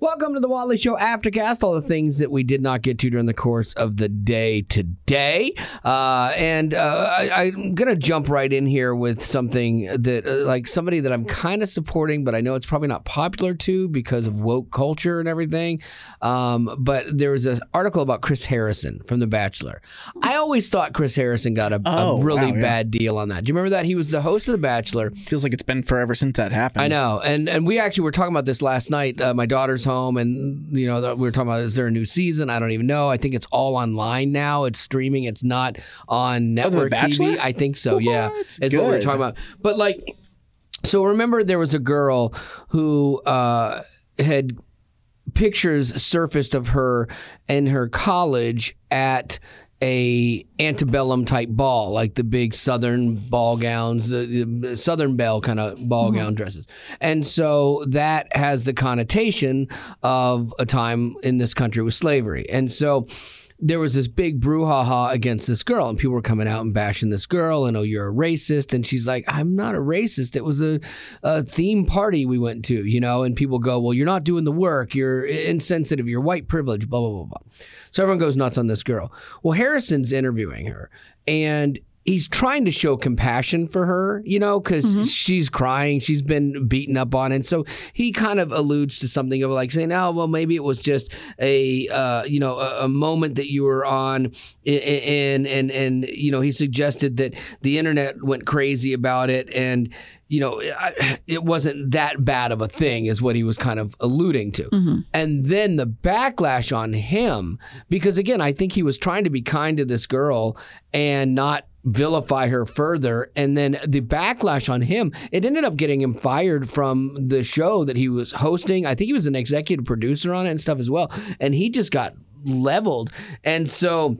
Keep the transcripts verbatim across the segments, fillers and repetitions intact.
Welcome to the Wally Show Aftercast, all the things that we did not get to during the course of the day today. Uh, and uh, I, I'm going to jump right in here with something that, uh, like somebody that I'm kind of supporting, but I know it's probably not popular to because of woke culture and everything. Um, but there was an article about Chris Harrison from The Bachelor. I always thought Chris Harrison got a, oh, a really wow, yeah. bad deal on that. Do you remember that? He was the host of The Bachelor. Feels like it's been forever since that happened. I know. And, and we actually were talking about this last night. Uh, my daughter's home. Home and you know we were talking about, is there a new season? I don't even know. I think it's all online now. It's streaming. It's not on network oh, T V. I think so. What? Yeah, it's what we were talking about. But like, so remember there was a girl who uh, had pictures surfaced of her in her college at a antebellum type ball, like the big Southern ball gowns, the, the Southern Belle kind of ball mm-hmm. gown dresses. And so that has the connotation of a time in this country with slavery. And so there was this big brouhaha against this girl, and people were coming out and bashing this girl, and, oh, you're a racist. And she's like, I'm not a racist. It was a, a theme party we went to, you know, and people go, well, you're not doing the work. You're insensitive. You're white privilege, blah, blah, blah, blah. So everyone goes nuts on this girl. Well, Harrison's interviewing her, and he's trying to show compassion for her, you know, because mm-hmm. she's crying. She's been beaten up on. And so he kind of alludes to something of like saying, oh, well, maybe it was just a, uh, you know, a, a moment that you were on. And, and, and, you know, he suggested that the internet went crazy about it. And, you know, it wasn't that bad of a thing is what he was kind of alluding to. Mm-hmm. And then the backlash on him, because, again, I think he was trying to be kind to this girl and not vilify her further. And then the backlash on him, it ended up getting him fired from the show that he was hosting. I think he was an executive producer on it and stuff as well. And he just got leveled. And so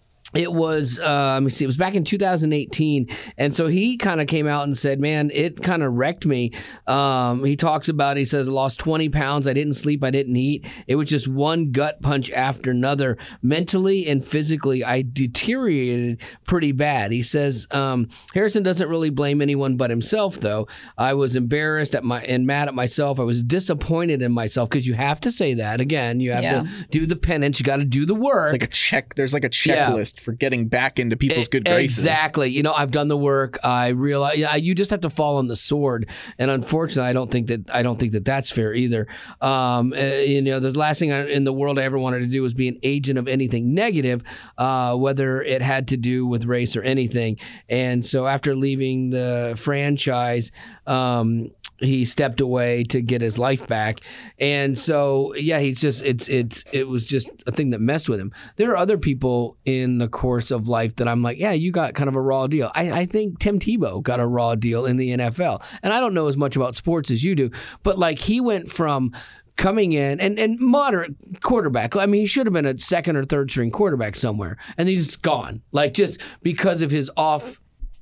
it was, uh, let me see, it was back in two thousand eighteen. And so he kind of came out and said, man, it kind of wrecked me. Um, he talks about, he says, I lost twenty pounds. I didn't sleep. I didn't eat. It was just one gut punch after another. Mentally and physically, I deteriorated pretty bad. He says, um, Harrison doesn't really blame anyone but himself, though. I was embarrassed at my and mad at myself. I was disappointed in myself, because you have to say that. Again, you have yeah. to do the penance. You got to do the work. It's like a check. There's like a checklist. Yeah. For getting back into people's good graces. Exactly. You know, I've done the work. I realize yeah, you just have to fall on the sword. And unfortunately, I don't think that I don't think that that's fair either. Um, uh, you know, the last thing I, in the world I ever wanted to do was be an agent of anything negative, uh, whether it had to do with race or anything. And so after leaving the franchise, um, he stepped away to get his life back. And so, yeah, he's just, it's, it's, it was just a thing that messed with him. There are other people in the course of life that I'm like, yeah, you got kind of a raw deal. I, I think Tim Tebow got a raw deal in the N F L. And I don't know as much about sports as you do, but like he went from coming in and, and moderate quarterback. I mean, he should have been a second or third string quarterback somewhere. And he's gone. Like just because of his off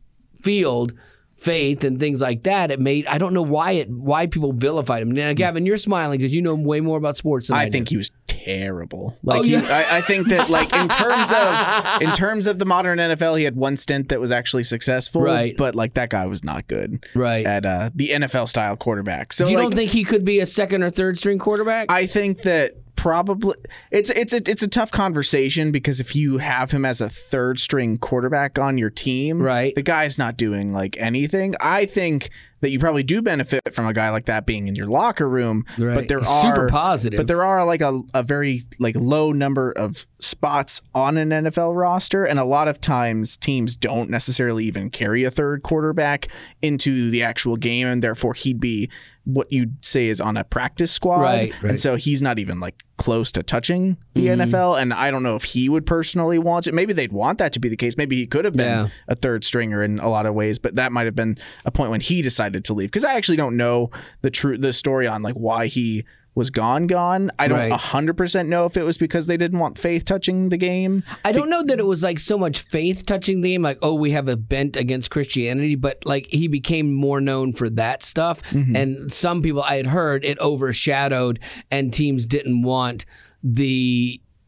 field faith and things like that, it made, I don't know why it why people vilified him. Now, Gavin, you're smiling because you know way more about sports than I, I think do. He was terrible. Like oh, he, yeah. I, I think that like in terms of in terms of the modern N F L, he had one stint that was actually successful. Right. But like that guy was not good. Right. At uh, the N F L style quarterback. So you like, don't think he could be a second or third string quarterback? I think that probably it's it's a, it's a tough conversation, because if you have him as a third string quarterback on your team, right, the guy's not doing like anything. I think that you probably do benefit from a guy like that being in your locker room, right. but there He's are super positive. But there are like a, a very like low number of spots on an N F L roster, and a lot of times teams don't necessarily even carry a third quarterback into the actual game, and therefore he'd be what you'd say is on a practice squad, right, right. and so he's not even like close to touching the mm-hmm. N F L, and I don't know if he would personally want it. Maybe they'd want that to be the case. Maybe he could have been yeah. a third stringer in a lot of ways, but that might have been a point when he decided to leave, because I actually don't know the true the story on like why he was gone gone. I don't right. one hundred percent know if it was because they didn't want Faith touching the game. I don't know that it was like so much Faith touching the game, like, oh, we have a bent against Christianity, but like he became more known for that stuff. Mm-hmm. And some people I had heard it overshadowed, and teams didn't want the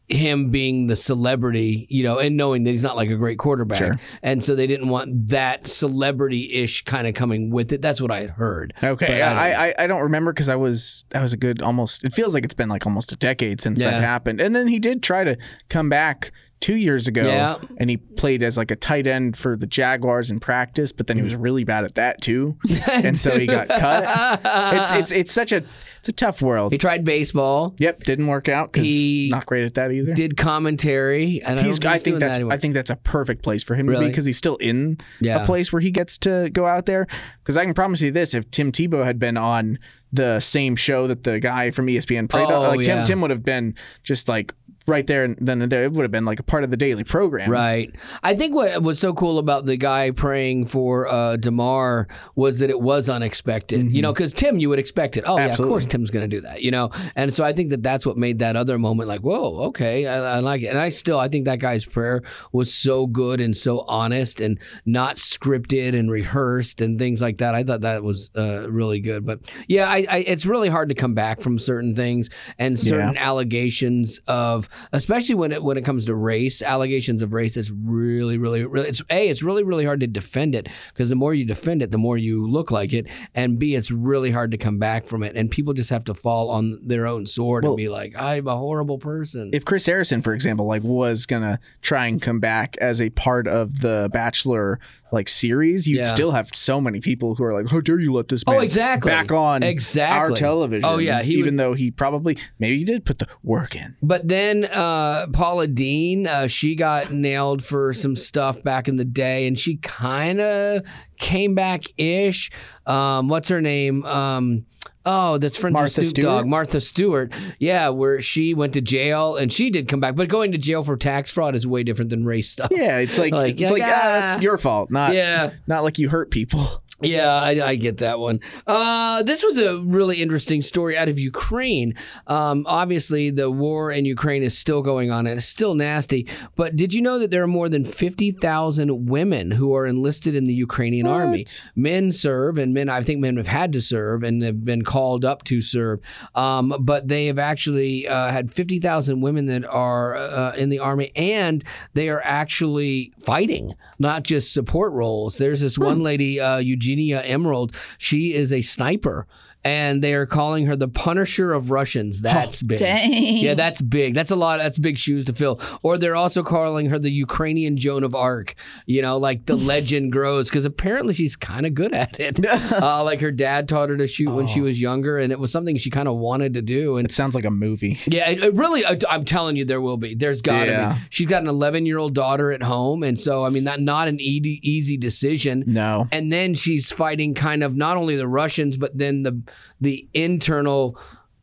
him being the celebrity, you know, and knowing that he's not like a great quarterback. Sure. And so they didn't want that celebrity-ish kind of coming with it. That's what I had heard. Okay. But I, I, I, I don't remember because I was, that was a good almost, it feels like it's been like almost a decade since Yeah. that happened. And then he did try to come back two years ago Yeah. and he played as like a tight end for the Jaguars in practice, but then he was really bad at that too. And so he got cut. It's, it's, it's such a, it's a tough world. he tried baseball. Yep. Didn't work out because He not great at that either. Did commentary. And I, He's, don't I he's think doing that's that anymore. I think that's a perfect place for him to Really? be because he's still in Yeah. a place where he gets to go out there. Because I can promise you this: if Tim Tebow had been on the same show that the guy from E S P N played, Oh, on, like yeah. Tim Tim would have been just like right there and then and there. It would have been like a part of the daily program. Right. I think what was so cool about the guy praying for uh, DeMar was that it was unexpected. You know, because Tim, you would expect it. Oh, yeah, of Absolutely. course Tim's going to do that, you know? And so I think that that's what made that other moment like, whoa, okay, I, I like it. And I still, I think that guy's prayer was so good and so honest and not scripted and rehearsed and things like that. I thought that was uh, really good. But yeah, I, I, it's really hard to come back from certain things and certain allegations of, especially when it when it comes to race, allegations of race. It's really, really, really. It's a. It's really, really hard to defend it because the more you defend it, the more you look like it, and B, it's really hard to come back from it. And people just have to fall on their own sword Well, and be like, "I'm a horrible person." If Chris Harrison, for example, like was gonna try and come back as a part of the Bachelor like series, you'd Yeah. still have so many people who are like, "How dare you let this man Oh, exactly. back on Exactly. our television?" Oh, yeah, he even would- though he probably maybe he did put the work in. But then uh, Paula Dean, uh, she got nailed for some stuff back in the day, and she kind of came back ish. Um, what's her name? Um, oh, that's friend of Martha Snoop Stewart? Dogg, Martha Stewart. Yeah, where she went to jail and she did come back, but going to jail for tax fraud is way different than race stuff. Yeah, it's like, Like, it's like like, ah, ah. that's your fault, not Yeah. not like you hurt people. Yeah, I, I get that one. Uh, this was a really interesting story out of Ukraine. Um, obviously, the war in Ukraine is still going on and it's still nasty. But did you know that there are more than fifty thousand women who are enlisted in the Ukrainian What? army? Men serve, and men, I think men have had to serve and have been called up to serve. Um, but they have actually uh, had fifty thousand women that are uh, in the army, and they are actually fighting, not just support roles. There's this one lady, uh, Eugenia Emerald. She is a sniper, and they are calling her the Punisher of Russians. That's big. Dang. Yeah, that's big. That's a lot. That's big shoes to fill. Or they're also calling her the Ukrainian Joan of Arc. You know, like the legend grows because apparently she's kind of good at it. uh, like her dad taught her to shoot when she was younger, and it was something she kind of wanted to do. And It sounds like a movie. yeah, it, it really, I, I'm telling you, there will be. There's got to Yeah. be. She's got an eleven-year-old daughter at home, and so I mean, that not an easy, easy decision. No. And then she's fighting kind of not only the Russians, but then the the internal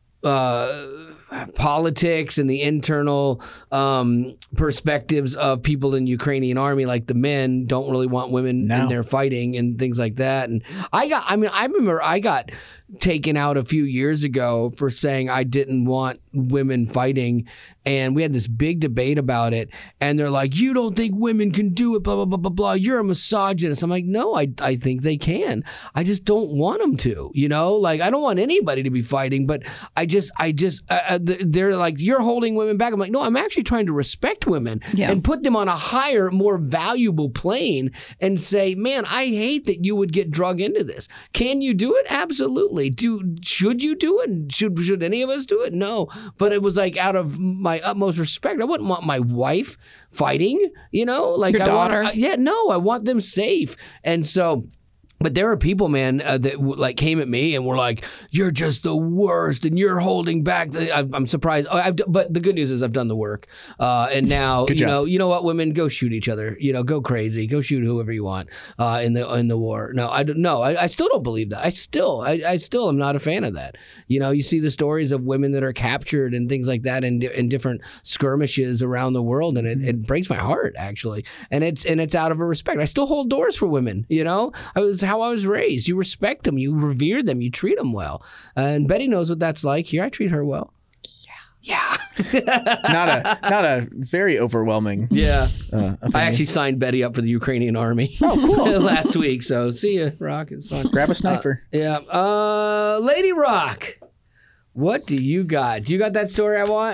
uh, politics and the internal um, perspectives of people in Ukrainian army. Like the men don't really want women in No. there fighting and things like that. And I got, I mean, I remember I got taken out a few years ago for saying I didn't want women fighting. And we had this big debate about it. And they're like, you don't think women can do it, blah, blah, blah, blah, blah. You're a misogynist. I'm like, no, I, I think they can. I just don't want them to, you know? Like, I don't want anybody to be fighting, but I just, I just, uh, uh, they're like, you're holding women back. I'm like, no, I'm actually trying to respect women Yeah. and put them on a higher, more valuable plane and say, man, I hate that you would get drug into this. Can you do it? Absolutely. Do should you do it? Should should any of us do it? No. But it was like out of my utmost respect. I wouldn't want my wife fighting, you know? Like Your I want- daughter. I- yeah, no, I want them safe. And so but there are people, man, uh, that w- like came at me and were like, "You're just the worst, and you're holding back." The, I, I'm surprised, oh, I've, d- but the good news is I've done the work, uh, and now Good you job. know, you know what, women, go shoot each other, you know, go crazy, go shoot whoever you want uh, in the in the war. No, I don't. No, I, I still don't believe that. I still, I, I still am not a fan of that. You know, you see the stories of women that are captured and things like that in di- in different skirmishes around the world, and it, it breaks my heart actually. And it's and it's out of a respect. I still hold doors for women. You know, I was how I was raised. You respect them, you revere them, you treat them well. And Betty knows what that's like. Here, I treat her well. Yeah. Yeah. Not a not a very overwhelming. yeah. Uh, I actually signed Betty up for the Ukrainian army. Oh, cool. last week. So see ya, Rock. It's fun. grab a sniper. Yeah. Uh, Lady Rock, what do you got? Do you got that story I want?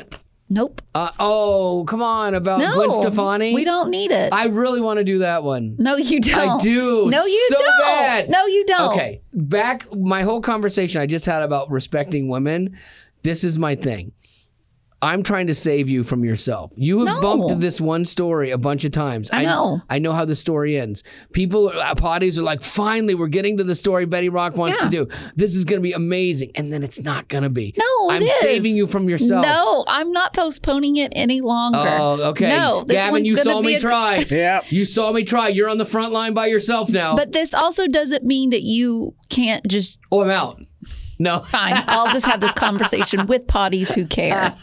Nope. Uh, oh, come on, about No, Gwen Stefani? we don't need it. I really want to do that one. no, you don't. I do. No, you so don't. Bad. No, you don't. Okay, back my whole conversation I just had about respecting women. This is my thing. I'm trying to save you from yourself. You have No. bumped this one story a bunch of times. I know. I know how the story ends. People, uh, potties are like, finally, we're getting to the story Betty Rock wants Yeah. to do. This is going to be amazing. And then it's not going to be. No, it I'm is. saving you from yourself. No, I'm not postponing it any longer. Oh, okay. No, this Gavin, one's you gonna saw be me a- try. Yeah. You saw me try. You're on the front line by yourself now. But this also doesn't mean that you can't just oh, I'm out. No. fine. I'll just have this conversation with potties who care.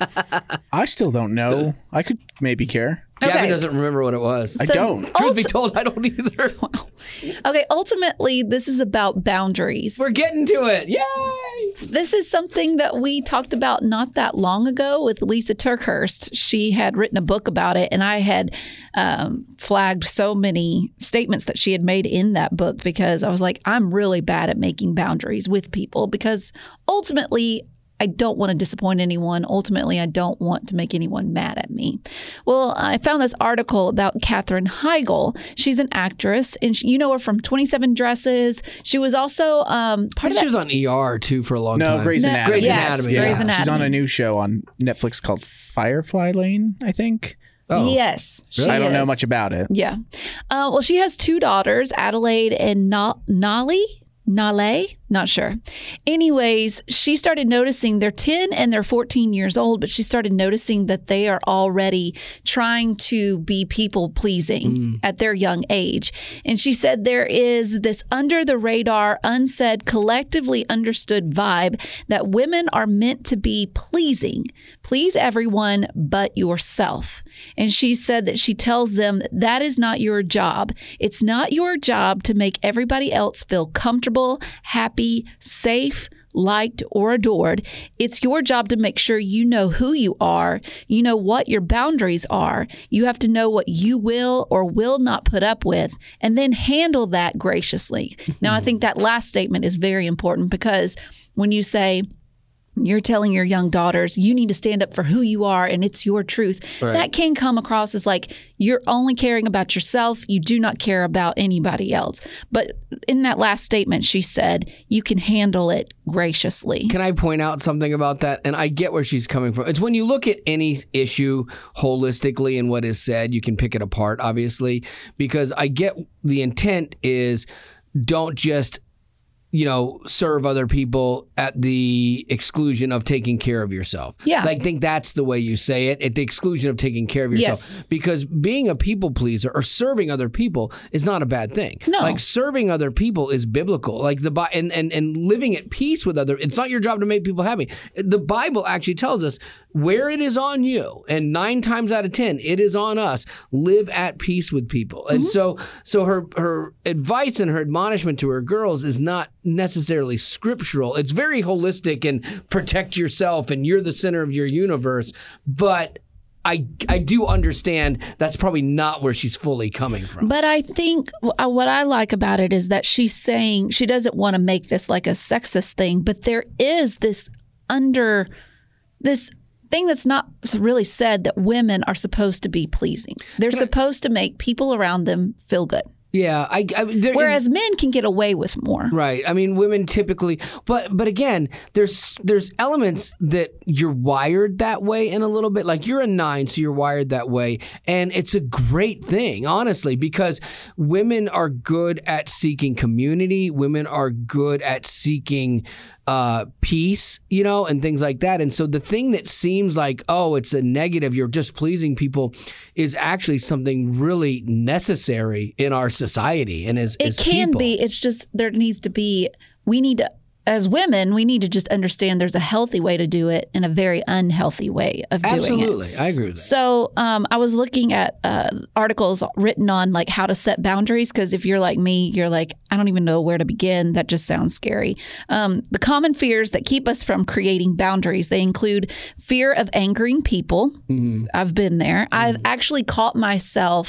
I still don't know. I could maybe care. Gavin Okay. doesn't remember what it was. I So, don't. Truth be ulti- told, I don't either. okay, ultimately, this is about boundaries. We're getting to it. Yay! This is something that we talked about not that long ago with Lisa Turkhurst. She had written a book about it, and I had um, flagged so many statements that she had made in that book because I was like, I'm really bad at making boundaries with people because ultimately, I don't want to disappoint anyone. Ultimately, I don't want to make anyone mad at me. Well, I found this article about Katherine Heigl. She's an actress, and she, you know her from twenty-seven Dresses. She was also um, I part think of she that. was on E R too for a long No, time. Grey's No, Anatomy. Grey's yes, Anatomy. Yeah. Grey's Anatomy. She's on a new show on Netflix called Firefly Lane, I think. Oh. Yes, she I don't know is. much about it. Yeah. Uh, well, she has two daughters, Adelaide and Na- Nali. Nale? Not sure. Anyways, she started noticing they're ten and they're fourteen years old, but she started noticing that they are already trying to be people pleasing Mm. at their young age. And she said there is this under the radar, unsaid, collectively understood vibe that women are meant to be pleasing. Please everyone but yourself. And she said that she tells them that, that is not your job. It's not your job to make everybody else feel comfortable, happy, safe, liked, or adored. It's your job to make sure you know who you are, you know what your boundaries are. You have to know what you will or will not put up with, and then handle that graciously. Now, I think that last statement is very important because when you say, you're telling your young daughters you need to stand up for who you are and it's your truth. Right. That can come across as like you're only caring about yourself. You do not care about anybody else. But in that last statement, she said you can handle it graciously. Can I point out something about that? And I get where she's coming from. It's when you look at any issue holistically and what is said, you can pick it apart, obviously, because I get the intent is don't just you know, serve other people at the exclusion of taking care of yourself. Yeah. I think that's the way you say it, at the exclusion of taking care of yourself. Yes. Because being a people pleaser or serving other people is not a bad thing. No. Like serving other people is biblical. Like the Bi- and, and and living at peace with other, it's not your job to make people happy. The Bible actually tells us where it is on you, and nine times out of ten, it is on us, live at peace with people. And so so her her advice and her admonishment to her girls is not necessarily scriptural. It's very holistic and protect yourself and you're the center of your universe. But I I do understand that's probably not where she's fully coming from. But I think uh, what I like about it is that she's saying she doesn't want to make this like a sexist thing, but there is this under this thing that's not really said that women are supposed to be pleasing. They're supposed to make people around them feel good. Yeah, I, I there, Whereas men can get away with more. right. I mean, women typically, but but again, there's there's elements that you're wired that way in a little bit. Like you're a nine, so you're wired that way, and it's a great thing, honestly, because women are good at seeking community. Women are good at seeking uh, peace, you know, and things like that. And so the thing that seems like, oh, it's a negative, you're just pleasing people, is actually something really necessary in our society and as It as can people. be. It's just there needs to be, we need to, as women, we need to just understand there's a healthy way to do it and a very unhealthy way of doing it. Absolutely, I agree with that. So um, I was looking at uh, articles written on like how to set boundaries because if you're like me, you're like, I don't even know where to begin. That just sounds scary. Um, the common fears that keep us from creating boundaries, they include fear of angering people. Mm-hmm. I've been there. I've actually caught myself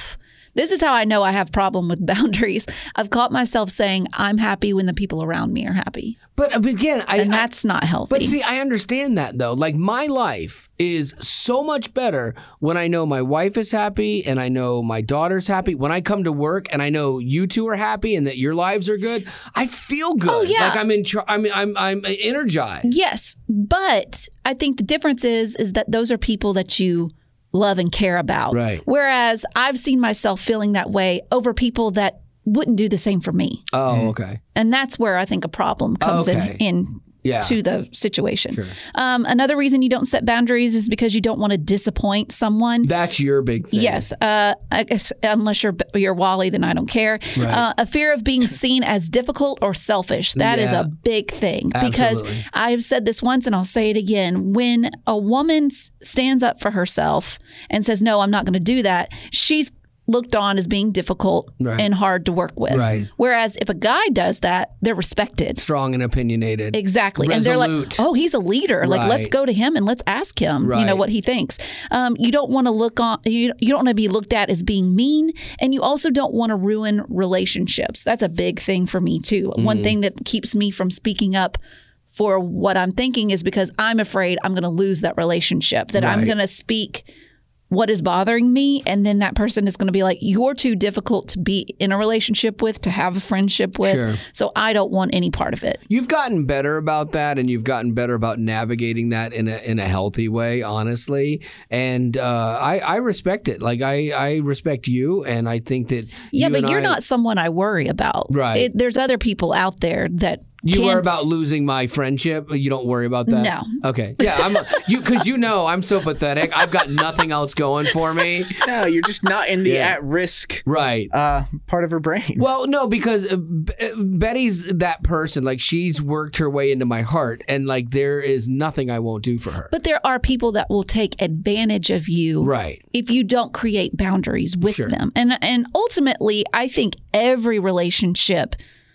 This is how I know I have problem with boundaries. I've caught myself saying I'm happy when the people around me are happy. But again, I, and I that's not healthy. But see, I understand that though. Like my life is so much better when I know my wife is happy and I know my daughter's happy. When I come to work and I know you two are happy and that your lives are good, I feel good. Oh, yeah. Like I'm in. Char- I'm. I'm. I'm energized. Yes, but I think the difference is is that those are people that you love and care about. Right. Whereas I've seen myself feeling that way over people that wouldn't do the same for me. Oh, okay. And that's where I think a problem comes Okay. in, in Yeah. to the situation. Sure. Um, another reason you don't set boundaries is because you don't want to disappoint someone. That's your big thing. Yes, uh, I guess unless you're you're Wally, then I don't care. Right. Uh, a fear of being seen as difficult or selfish. That is Yeah. a big thing Absolutely. because I've said this once and I'll say it again. When a woman s- stands up for herself and says, "No, I'm not going to do that," she's looked on as being difficult Right. and hard to work with. Right. Whereas if a guy does that, they're respected. Strong and opinionated. Exactly. And they're like, Resolute. oh, he's a leader. Like, let's Right. go to him and let's ask him, you know, Right. what he thinks. Um, you don't want to look on, you, you don't want to be looked at as being mean. And you also don't want to ruin relationships. That's a big thing for me, too. Mm. One thing that keeps me from speaking up for what I'm thinking is because I'm afraid I'm going to lose that relationship, that I'm Right. going to speak what is bothering me, and then that person is going to be like, you're too difficult to be in a relationship with, to have a friendship with, Sure. so I don't want any part of it. You've gotten better about that, and you've gotten better about navigating that in a in a healthy way, honestly. And uh, I I respect it. Like I I respect you, and I think that Yeah, you but and you're I- not someone I worry about. Right. It, there's other people out there that You can, worry about losing my friendship. You don't worry about that. No. Okay. Yeah. I'm you because you know I'm so pathetic. I've got nothing else going for me. No, you're just not in the Yeah. at-risk Right. uh, part of her brain. Well, no, because uh, B- uh, Betty's that person. Like she's worked her way into my heart, and like there is nothing I won't do for her. But there are people that will take advantage of you Right. if you don't create boundaries with Sure. them. And and ultimately, I think every relationship,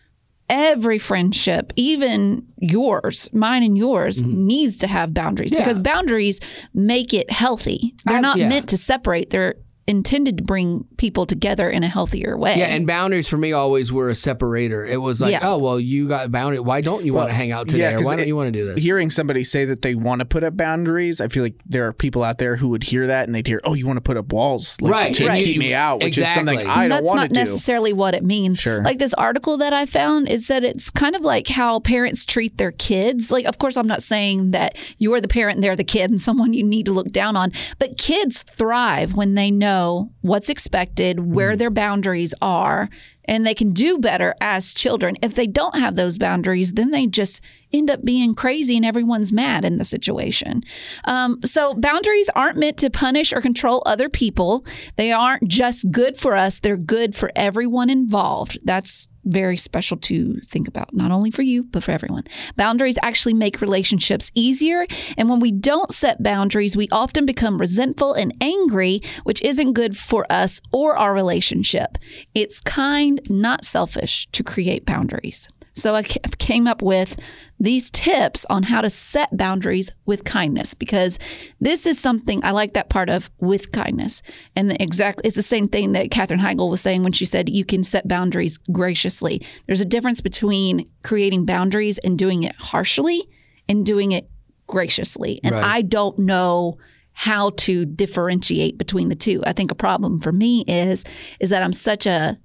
every friendship, even yours, mine and yours, needs to have boundaries Mm-hmm. Yeah. because boundaries make it healthy. They're I- not yeah. meant to separate. They're intended to bring people together in a healthier way. Yeah, and boundaries for me always were a separator. It was like, Yeah. oh, well, you got boundary. Why don't you want to hang out today? yeah, or 'cause why don't it- you want to do this? Hearing somebody say that they want to put up boundaries, I feel like there are people out there who would hear that and they'd hear, "Oh, you want to put up walls, like, Right, to right. keep me out," which is something Exactly. I don't That's want not to do. necessarily what it means. Sure. Like this article that I found, it said it's kind of like how parents treat their kids. Like, of course, I'm not saying that you're the parent and they're the kid and someone you need to look down on, but kids thrive when they know what's expected, where their boundaries are, and they can do better as children. If they don't have those boundaries, then they just end up being crazy and everyone's mad in the situation. Um, so boundaries aren't meant to punish or control other people. They aren't just good for us. They're good for everyone involved. That's very special to think about, not only for you, but for everyone. Boundaries actually make relationships easier. And when we don't set boundaries, we often become resentful and angry, which isn't good for us or our relationship. It's kind, not selfish, to create boundaries. So I ca- came up with these tips on how to set boundaries with kindness, because this is something I like that part of with kindness. And the exact, it's the same thing that Katherine Heigl was saying when she said you can set boundaries graciously. There's a difference between creating boundaries and doing it harshly and doing it graciously. And Right. I don't know how to differentiate between the two. I think a problem for me is is that I'm such a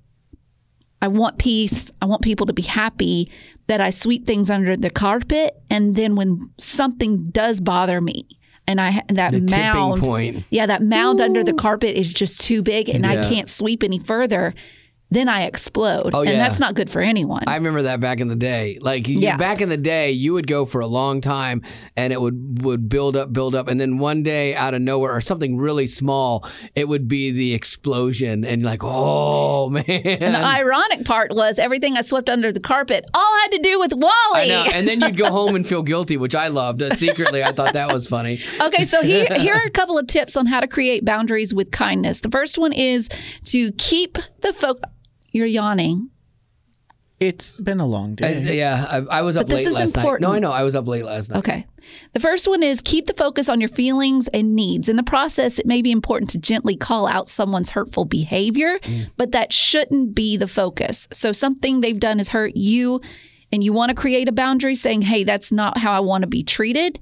I want peace. I want people to be happy, that I sweep things under the carpet. And then when something does bother me and I that The tipping mound, point. yeah, that mound under the carpet is just too big and I Yeah. can't sweep any further, then I explode. Oh, and yeah. that's not good for anyone. I remember that back in the day. Like you, Yeah. back in the day, you would go for a long time, and it would would build up, build up, and then one day out of nowhere, or something really small, it would be the explosion, and you're like, oh man. and the ironic part was everything I swept under the carpet all had to do with Wally. I know. And then you'd go home and feel guilty, which I loved. Uh, Secretly, I thought that was funny. Okay, so here, here are a couple of tips on how to create boundaries with kindness. The first one is to keep the focus. You're yawning. It's been a long I- day. yeah, I, I was up But this late is last important. night. No, I know. I was up late last night. Okay. The first one is keep the focus on your feelings and needs. In the process, it may be important to gently call out someone's hurtful behavior, but that shouldn't be the focus. So something they've done has hurt you and you want to create a boundary saying, hey, that's not how I want to be treated.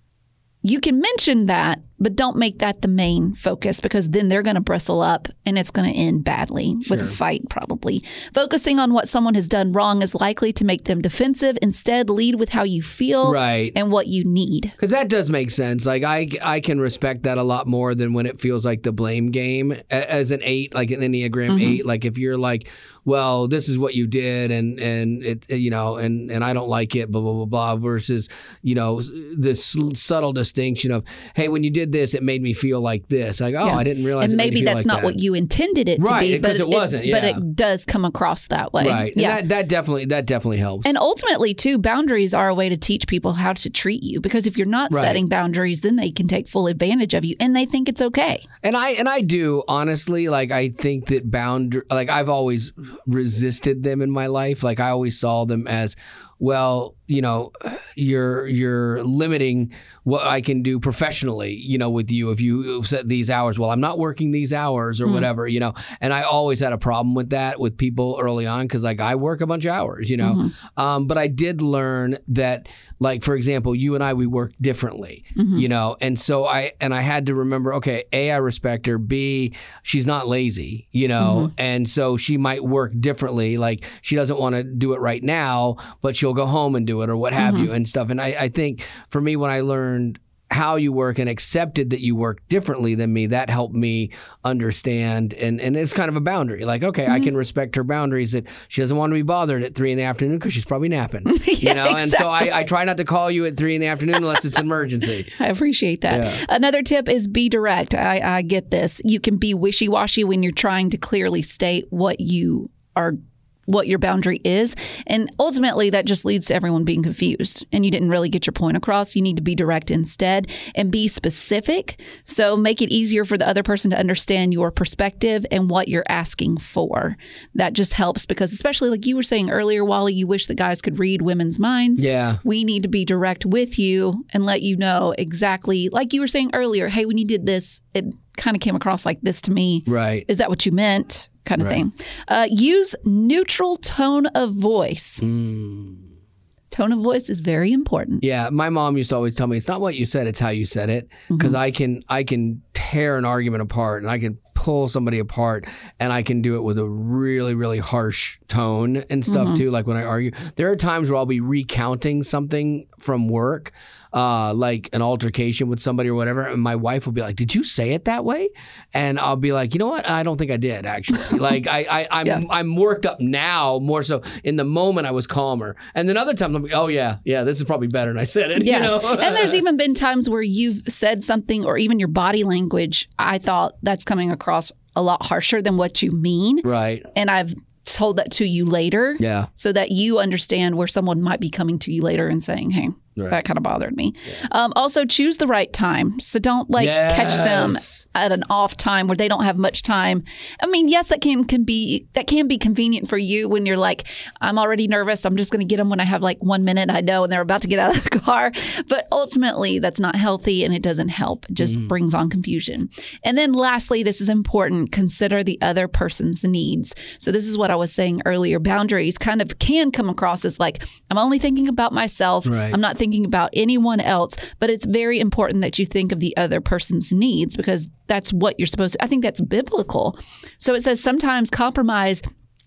You can mention that, but don't make that the main focus because then they're going to bristle up and it's going to end badly with a fight probably. Focusing on what someone has done wrong is likely to make them defensive. Instead, lead with how you feel Right. and what you need. Because that does make sense. Like I, I can respect that a lot more than when it feels like the blame game A- as an eight, like an Enneagram Mm-hmm. eight. Like if you're like, well, this is what you did, and and it, you know, and and I don't like it, blah blah blah blah. Versus, you know, this subtle distinction of, hey, when you did this, it made me feel like this. Like, oh, Yeah. I didn't realize. And it made maybe me feel that's like not that. what you intended it to Right, be, but 'cause it wasn't, But yeah. it does come across that way. Right. And Yeah. that, that definitely that definitely helps. And ultimately, too, boundaries are a way to teach people how to treat you because if you're not Right. setting boundaries, then they can take full advantage of you and they think it's okay. And I and I do honestly, like I think that bound like I've always resisted them in my life. Like I always saw them as, well, you know, you're you're limiting what I can do professionally, you know, with you if you set these hours. Well, I'm not working these hours or Mm. whatever, you know. And I always had a problem with that with people early on because like I work a bunch of hours, you know. Mm-hmm. Um, but I did learn that, like for example, you and I we work differently, Mm-hmm. you know. And so I and I had to remember, okay, A, I respect her. B, she's not lazy, you know, Mm-hmm. and so she might work differently. Like she doesn't want to do it right now, but she'll go home and do it or what have Mm-hmm. you and stuff. And I, I think for me, when I learned how you work and accepted that you work differently than me, that helped me understand. And, and it's kind of a boundary. Like, okay, I can respect her boundaries that she doesn't want to be bothered at three in the afternoon because she's probably napping. Yeah, you know, and so exactly. I, I try not to call you at three in the afternoon unless it's an emergency. I appreciate that. Yeah. Another tip is be direct. I, I get this. You can be wishy-washy when you're trying to clearly state what you are what your boundary is. And ultimately, that just leads to everyone being confused. And you didn't really get your point across. You need to be direct instead and be specific. So make it easier for the other person to understand your perspective and what you're asking for. That just helps because, especially like you were saying earlier, Wally, you wish that guys could read women's minds. Yeah. We need to be direct with you and let you know exactly, like you were saying earlier, hey, when you did this, it kind of came across like this to me. Right. Is that what you meant? Kind of Right. thing. Uh, use neutral tone of voice. Mm. Tone of voice is very important. Yeah, my mom used to always tell me it's not what you said, it's how you said it. Because I can I can tear an argument apart and I can pull somebody apart and I can do it with a really, really harsh tone and stuff too. Like when I argue, there are times where I'll be recounting something from work, uh, like an altercation with somebody or whatever, and my wife will be like, "Did you say it that way?" And I'll be like, "You know what? I don't think I did actually." Like I, I I'm Yeah. I'm worked up now more so. In the moment, I was calmer, and then other times I'm like, "Oh yeah, yeah, this is probably better than I said it." Yeah. You know? And there's even been times where you've said something or even your body language, I thought that's coming across a lot harsher than what you mean. right. And I've told that to you later. Yeah. So that you understand where someone might be coming to you later and saying, hey, Right. that kind of bothered me. Um, also, choose the right time. So don't like catch them Yes. at an off time where they don't have much time. I mean, yes, that can can be that can be convenient for you when you're like, I'm already nervous. I'm just going to get them when I have like one minute. I know, and they're about to get out of the car. But ultimately, that's not healthy and it doesn't help. It just brings on confusion. And then lastly, this is important. Consider the other person's needs. So this is what I was saying earlier. Boundaries kind of can come across as like, I'm only thinking about myself. Right. I'm not thinking about anyone else, but it's very important that you think of the other person's needs because that's what you're supposed to. I think that's biblical. So it says sometimes compromise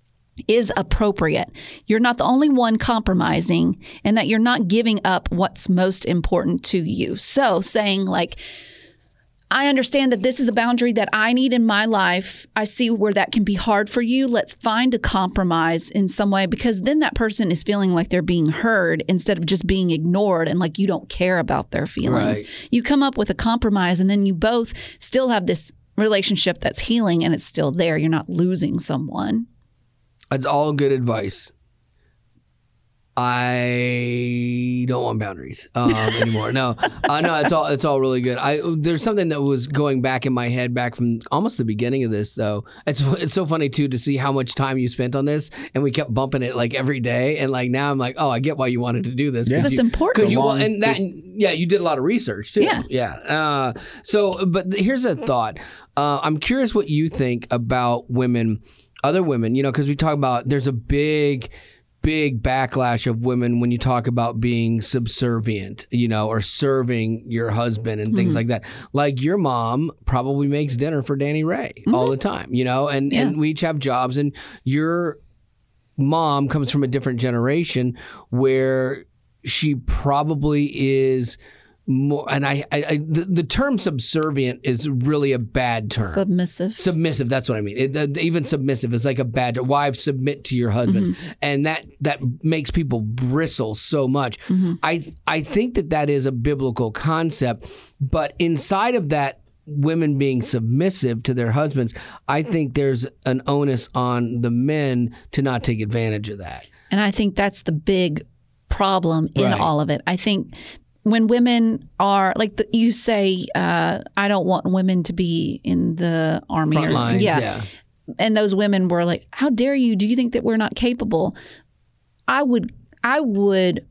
is appropriate. You're not the only one compromising and that you're not giving up what's most important to you. So saying like, I understand that this is a boundary that I need in my life. I see where that can be hard for you. Let's find a compromise in some way because then that person is feeling like they're being heard instead of just being ignored and like you don't care about their feelings. Right. You come up with a compromise and then you both still have this relationship that's healing and it's still there. You're not losing someone. That's all good advice. I don't want boundaries um, anymore. No, uh, no, it's all it's all really good. I there's something that was going back in my head back from almost the beginning of this though. It's it's so funny too to see how much time you spent on this, and we kept bumping it like every day, and like now I'm like, oh, I get why you wanted to do this. Yeah. That's you, important. You, long, and that yeah, you did a lot of research too. Yeah, yeah. Uh, so, but here's a thought. Uh, I'm curious what you think about women, other women. You know, because we talk about there's a big. big backlash of women when you talk about being subservient, you know, or serving your husband and things mm-hmm. like that. Like your mom probably makes dinner for Danny Ray mm-hmm. all the time, you know, and, yeah. and we each have jobs, and your mom comes from a different generation where she probably is more, and I, I, I the, the term subservient is really a bad term. Submissive. Submissive. That's what I mean. It, uh, even submissive is like a bad term. Wives submit to your husbands, mm-hmm. and that that makes people bristle so much. Mm-hmm. I I think that that is a biblical concept, but inside of that, women being submissive to their husbands, I think there's an onus on the men to not take advantage of that. And I think that's the big problem in right. all of it. I think. When women are like the, you say, uh, I don't want women to be in the army. Front or, lines, yeah. yeah. And those women were like, "How dare you? Do you think that we're not capable?" I would, I would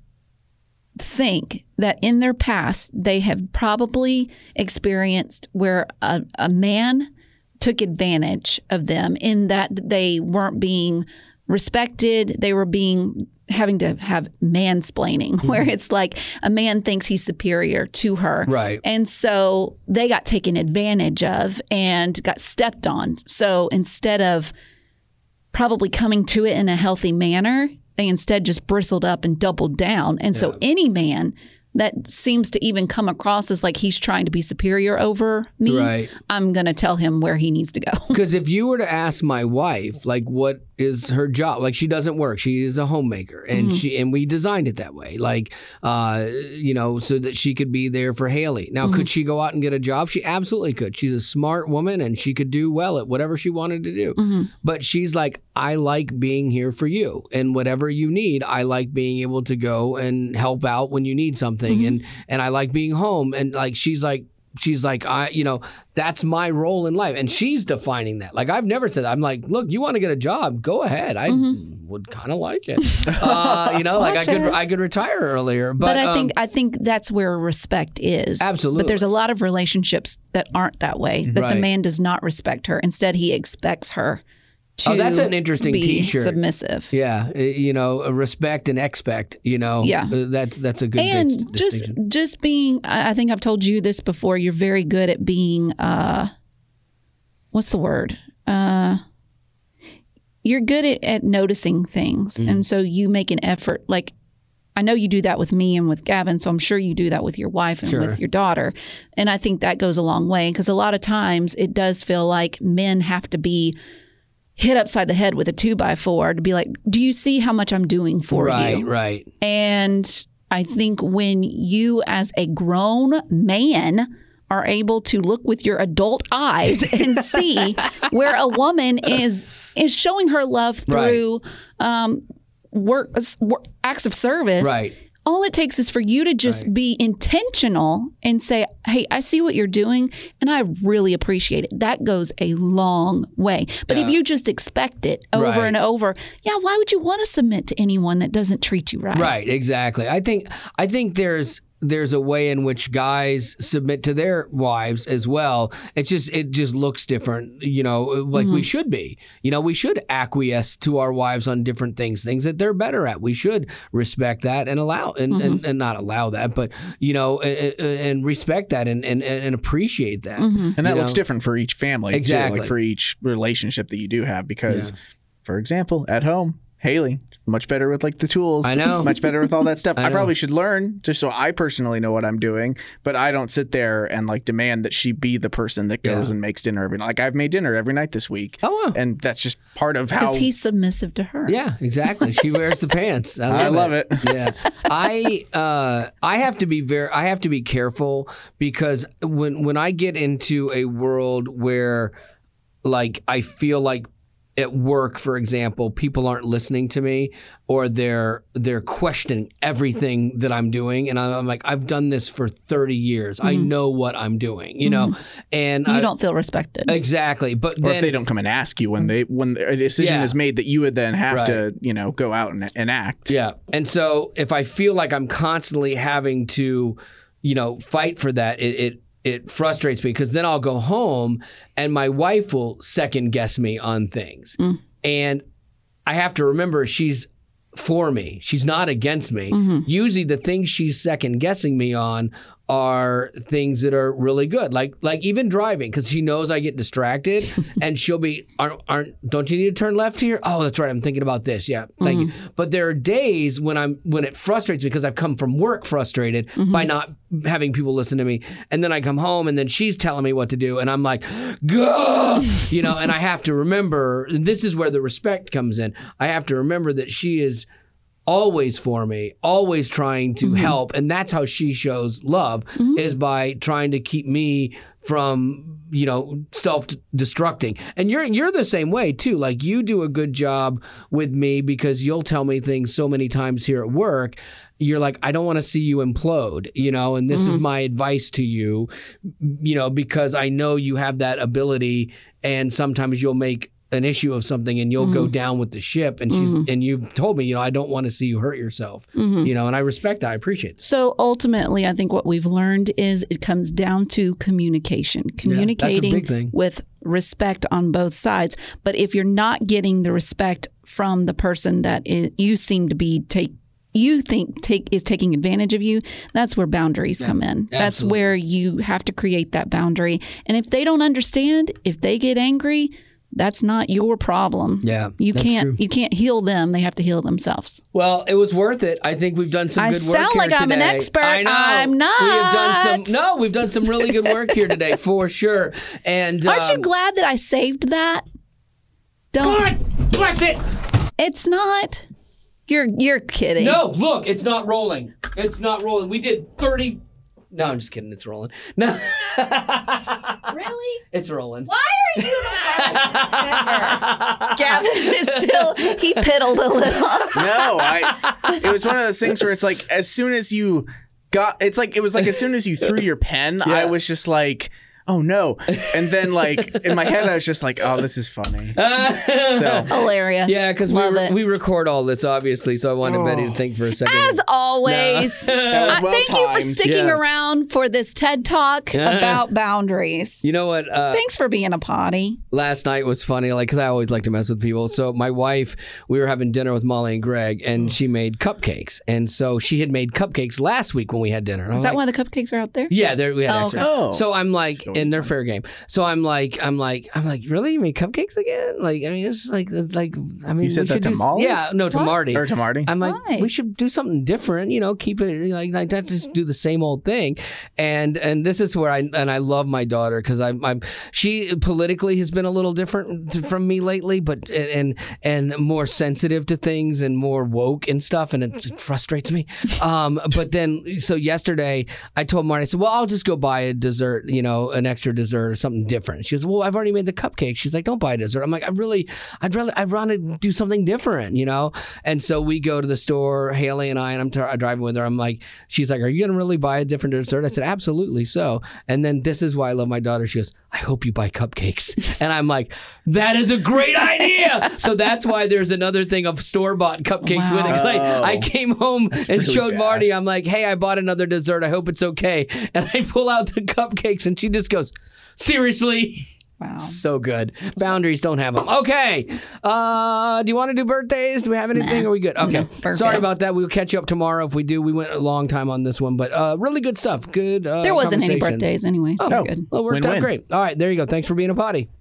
think that in their past they have probably experienced where a, a man took advantage of them in that they weren't being respected. They were being having to have mansplaining, mm-hmm. where it's like a man thinks he's superior to her. Right. And so they got taken advantage of and got stepped on. So instead of probably coming to it in a healthy manner, they instead just bristled up and doubled down. And yeah. so any man that seems to even come across as like he's trying to be superior over me, right. I'm going to tell him where he needs to go. Because if you were to ask my wife, like, what is her job? Like, she doesn't work. She is a homemaker, and mm-hmm. she and we designed it that way, like, uh, you know, so that she could be there for Haley. Now, mm-hmm. could she go out and get a job? She absolutely could. She's a smart woman, and she could do well at whatever she wanted to do. Mm-hmm. But she's like, I like being here for you, and whatever you need, I like being able to go and help out when you need something, mm-hmm. and and I like being home. And like, she's like. She's like, I, you know, that's my role in life. And she's defining that. Like, I've never said that. I'm like, look, you want to get a job, go ahead. I mm-hmm. would kind of like it. Uh, you know, like I could I could retire earlier. But, but I um, think I think that's where respect is. Absolutely. But there's a lot of relationships that aren't that way, that right. the man does not respect her. Instead, he expects her to oh, that's an interesting be T-shirt. Submissive. Yeah, you know, respect and expect. You know, yeah, that's that's a good and dis- just distinction. just being. I think I've told you this before. You're very good at being. Uh, what's the word? Uh, you're good at, at noticing things, mm. and so you make an effort. Like, I know you do that with me and with Gavin, so I'm sure you do that with your wife and sure. with your daughter. And I think that goes a long way, because a lot of times it does feel like men have to be hit upside the head with a two by four to be like, do you see how much I'm doing for right, you? Right, right. And I think when you as a grown man are able to look with your adult eyes and see where a woman is is showing her love through right. um, work, work acts of service, right. all it takes is for you to just right. be intentional and say, hey, I see what you're doing, and I really appreciate it. That goes a long way. But yeah. if you just expect it over right. and over, yeah, why would you want to submit to anyone that doesn't treat you right? Right, exactly. I think I think there's there's a way in which guys submit to their wives as well. It's just it just looks different, you know, like mm-hmm. we should be. You know, we should acquiesce to our wives on different things, things that they're better at. We should respect that and allow and, mm-hmm. and, and not allow that, but you know, and, and respect that and, and, and appreciate that. Mm-hmm. And that you looks know? different for each family, exactly. too, like for each relationship that you do have. Because, yeah. for example, at home, Haley, much better with like the tools. I know. Much better with all that stuff. I, I probably should learn just so I personally know what I'm doing, but I don't sit there and like demand that she be the person that goes yeah. and makes dinner every night. Like I've made dinner every night this week. Oh, wow. And that's just part of how. Because he's submissive to her. Yeah, exactly. She wears the pants. I love, I love it. it. Yeah. I uh, I have to be very I have to be careful, because when when I get into a world where like I feel like at work, for example, people aren't listening to me, or they're they're questioning everything that I'm doing, and I'm like, I've done this for thirty years. Mm-hmm. I know what I'm doing, you know, mm-hmm. and you I, don't feel respected. Exactly, but or then, if they don't come and ask you when they when a decision yeah. is made that you would then have right. to, you know, go out and, and act. Yeah, and so if I feel like I'm constantly having to, you know, fight for that, it. it It frustrates me because then I'll go home and my wife will second guess me on things. Mm. And I have to remember she's for me. She's not against me. Mm-hmm. Usually the things she's second guessing me on are things that are really good. Like like even driving, because she knows I get distracted and she'll be, aren't, aren't, don't you need to turn left here? Oh, that's right. I'm thinking about this. Yeah. Thank mm-hmm. you. But there are days when I'm when it frustrates me because I've come from work frustrated mm-hmm. by not having people listen to me. And then I come home and then she's telling me what to do. And I'm like, go, you know, and I have to remember, and this is where the respect comes in. I have to remember that she is always for me, always trying to mm-hmm. help. And that's how she shows love mm-hmm. is by trying to keep me from, you know, self-destructing. And you're you're the same way too. Like you do a good job with me because you'll tell me things so many times here at work. You're like, I don't want to see you implode, you know, and this mm-hmm. is my advice to you, you know, because I know you have that ability and sometimes you'll make an issue of something and you'll mm-hmm. go down with the ship. And she's mm-hmm. and you've told me, you know, I don't want to see you hurt yourself, mm-hmm. you know, and I respect that. I appreciate it. So ultimately, I think what we've learned is it comes down to communication, communicating yeah, that's a big thing. With respect on both sides. But if you're not getting the respect from the person that is, you seem to be take. you think take is taking advantage of you, that's where boundaries yeah, come in. Absolutely. That's where you have to create that boundary. And if they don't understand, if they get angry, that's not your problem. Yeah, you that's can't true. You can't heal them. They have to heal themselves. Well, it was worth it. I think we've done some I good work here sound like today. I'm an expert. I know. I'm not. We have done some. No, we've done some really good work here today for sure. And aren't um, you glad that I saved that? Don't. God bless it. It's not. You're you're kidding. No, look, it's not rolling. It's not rolling. We did thirty. No, I'm just kidding. It's rolling. No. Really? It's rolling. Why are you the first ever? Gavin is still, he piddled a little. No, I. It was one of those things where it's like, as soon as you got, it's like, it was like as soon as you threw your pen, yeah. I was just like, oh no. And then like in my head, I was just like, oh, this is funny. So hilarious. Yeah, because we, re- we record all this, obviously. So I wanted oh. Betty to think for a second. As always. No. That was well thank timed. you for sticking yeah. around for this TED Talk about boundaries. You know what? Uh, Thanks for being a potty. Last night was funny, like, because I always like to mess with people. So my wife, we were having dinner with Molly and Greg, and she made cupcakes. And so she had made cupcakes last week when we had dinner. Is that like, why the cupcakes are out there? Yeah, there we had oh, extra. okay. Oh. So I'm like, and they're fair game. So I'm like, I'm like, I'm like, really? You made cupcakes again? Like, I mean, it's like, it's like, I mean, you said we that should to do, Molly? Yeah, no, to what? Marty. Or to Marty? I'm like, Why? we should do something different, you know, keep it like, like that's just do the same old thing. And and this is where I and I love my daughter because I'm, I'm she politically has been a little different from me lately, but and and more sensitive to things and more woke and stuff, and it frustrates me. Um, but then so yesterday I told Marty, I said, well, I'll just go buy a dessert, you know, an extra dessert or something different. She goes, well, I've already made the cupcake. She's like, don't buy a dessert. I'm like, I really, I'd rather, I'd rather do something different, you know? And so we go to the store, Haley and I, and I'm, t- I'm driving with her. I'm like, she's like, are you going to really buy a different dessert? I said, absolutely so. And then this is why I love my daughter. She goes, I hope you buy cupcakes. And I'm like, that is a great idea. So that's why there's another thing of store-bought cupcakes wow. with it. Because I, I came home That's and really showed bad. Marty, I'm like, hey, I bought another dessert. I hope it's okay. And I pull out the cupcakes and she just goes, seriously? Wow. So good. Boundaries, don't have them. Okay. Uh, do you want to do birthdays? Do we have anything? Nah. Are we good? Okay. No, Sorry good. about that. We'll catch you up tomorrow if we do. We went a long time on this one, but uh, really good stuff. Good uh, There wasn't any conversations. birthdays anyway, so Oh, we're good. well, it worked out Win-win. great. All right. There you go. Thanks for being a potty.